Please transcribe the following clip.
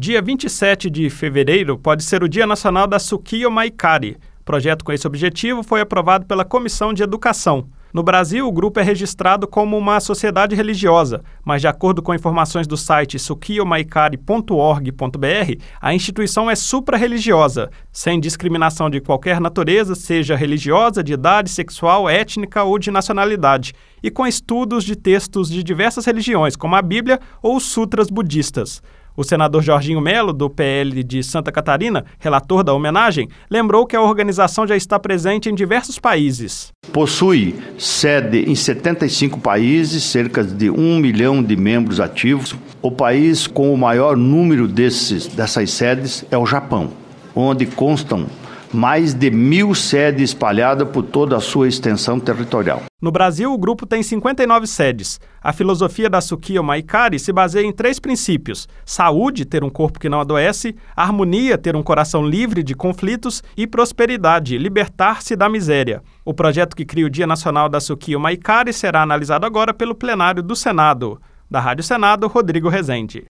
Dia 27 de fevereiro pode ser o Dia Nacional da Sukhiyo Maikari. O projeto com esse objetivo foi aprovado pela Comissão de Educação. No Brasil, o grupo é registrado como uma sociedade religiosa, mas de acordo com informações do site sukhiyomaikari.org.br, a instituição é supra-religiosa, sem discriminação de qualquer natureza, seja religiosa, de idade, sexual, étnica ou de nacionalidade, e com estudos de textos de diversas religiões, como a Bíblia ou os sutras budistas. O senador Jorginho Melo, do PL de Santa Catarina, relator da homenagem, lembrou que a organização já está presente em diversos países. Possui sede em 75 países, cerca de 1 milhão de membros ativos. O país com o maior número dessas sedes é o Japão, onde constam mais de 1.000 sedes espalhadas por toda a sua extensão territorial. No Brasil, o grupo tem 59 sedes. A filosofia da Sukhiyo Maikari se baseia em 3 princípios: saúde, ter um corpo que não adoece; harmonia, ter um coração livre de conflitos; e prosperidade, libertar-se da miséria. O projeto que cria o Dia Nacional da Sukhiyo Maikari será analisado agora pelo plenário do Senado. Da Rádio Senado, Rodrigo Rezende.